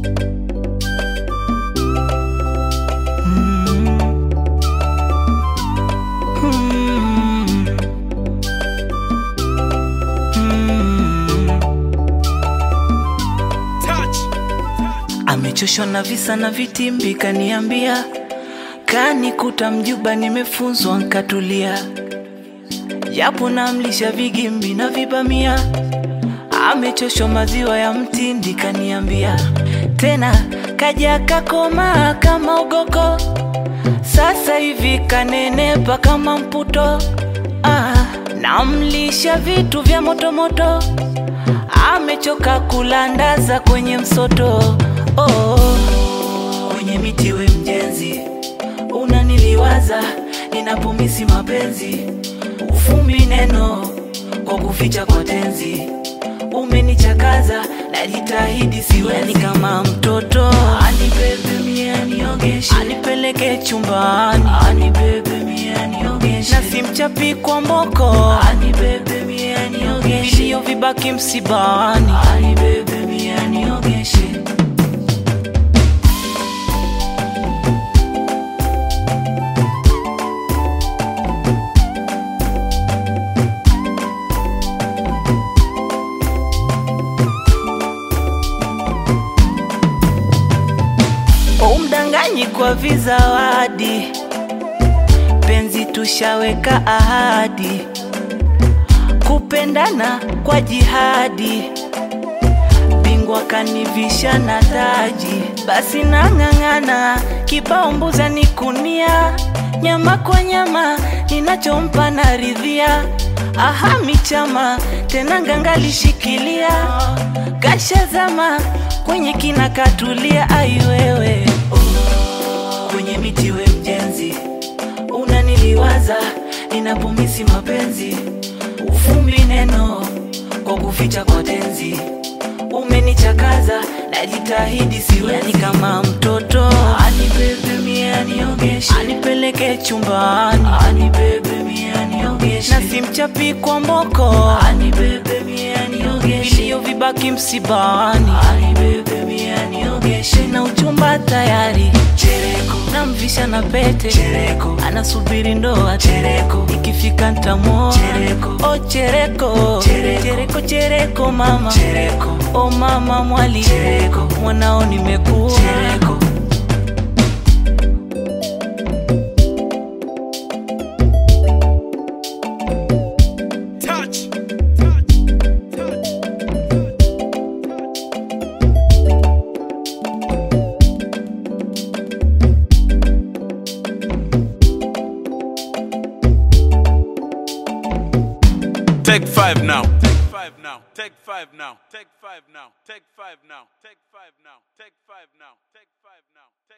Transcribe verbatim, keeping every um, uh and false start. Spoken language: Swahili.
Amechoshwa na visa na vitimbi kaniambia, kanikuta mjuba nimefunzwa nkatulia, japo namlisha vigimbi na vibamia. Amechoshwa maziwa ya mtindi kaniambia, tena kaja kakoma kama ugoko, sasa hivi kanenepa kama mputo. Ah, namlisha vitu vya moto moto, amechoka kulandaza kwenye msoto. Oh, kwenye miti we mjenzi, unaniliwaza ninapomisi mapenzi. Ufumbi neno kwa kuficha kwa tenzi, umenichakaza najitahidi siwezi. Kama mtoto anibebe mie aniogeshe, anipeleke chumbani, anibebe mie aniogeshe, na simchapi kwa mboko, anibebe mie aniogeshe, vilio vibaki msibani, anibebe mie aniogeshe. Umdanganyi kwa vizawadi, penzi tushaweka ahadi, kupendana kwa jihadi, bingwa kanivisha na taji. Basi nang'ang'ana kibao mbuza nikunia, nyama kwa nyama ninachompa naridhia. Aha michama tena ngangali shikilia, kashazama kwenye kina katulia. Ai wewe, oh, kwenye miti we mjenzi, unaniliwaza ninapomisi mapenzi. Ufumbi neno kwa kuficha kwa tenzi, umenichakaza najitahidi siwezi. Kama mtoto anibebe mie aniogeshe, anipeleke chumbani, anibebe mie aniogeshe, na simchapi kwa mboko, anibebe mie aniogeshe, vilio vibaki msibani, anibebe mie aniogeshe. Na uchumba tayari chereko, namvisha na pete chereko, anasubiri ndoa chereko, ikifika ntamoa chereko. Oh chereko, chereko, chereko, chereko mama chereko, oh mama mwali chereko, mwanao nimekuwa chereko. Take five now. Take five now. Take five now. Take five now. Take five now. Take five now. Take five now. Take five now.